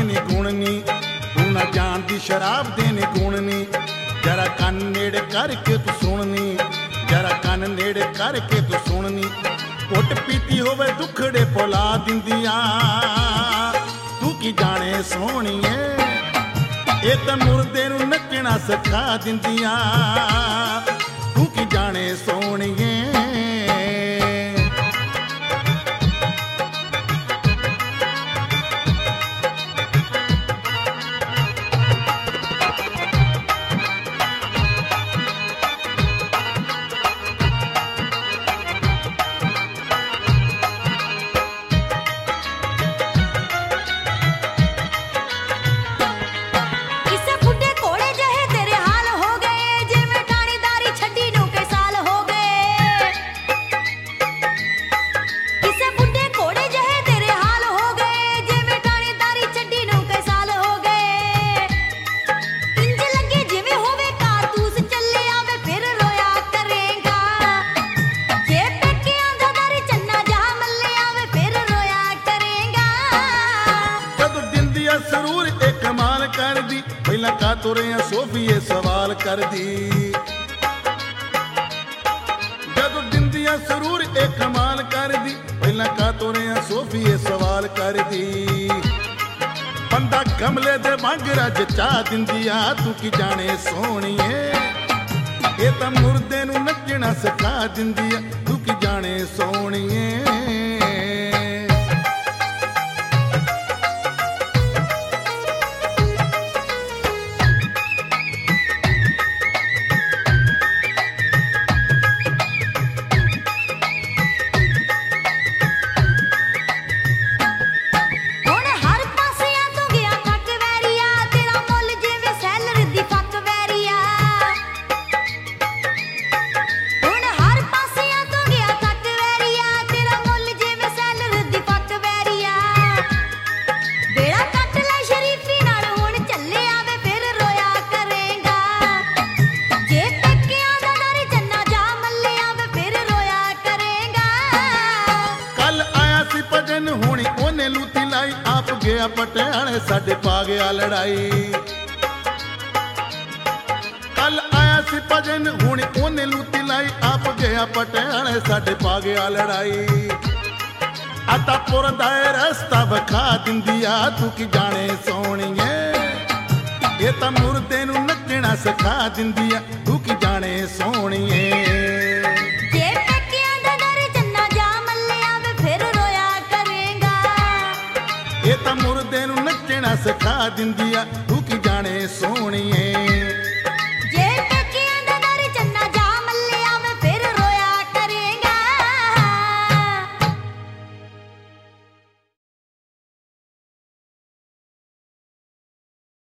ने गुण नी, तू ना जानदी शराब दे ने गुण नी। जरा कन नेड़े करके तू सुननी, जरा कन नेड़े करके तू सुननी। घुट पीती होवे दुखड़े भुला दिंदियां, तू की जाने सोहणीए। ये तां मुर्दे नूं नचना सिखा दिंदियां, तू की जाने सोहणीए। सरूर एक कमाल कर दी, पहला का तुरे सोफीए सवाल कर दी। जब दिंदिया सरूर एक कमाल कर दी, पहला का तुरे सोफीए सवाल कर दी। बंदा गमले दे वांगरा जचा दिंदिया, तू की जाने सोहणीए। ये तां मुर्दे नूं नचना सिखा दिंदिया, तू की जाने सोहणीए। होनी ओने लूती लाई, आप गया पटियाले साडे पा गया लड़ाई। कल आया सी भजन होनी ओने लूती लाई, आप गया पटियाले साडे पा गया लड़ाई। आता पुरदा रस्ता बखा दिंदिया, तू की जाने सोहणीए। ये तां मुर्दे नूं नचना सिखा दिंदिया, तू की जाने सोहणीए। ये तां मुर्दे नूं नचना सिखा दिंदिया, तू की जाने सोहणीए।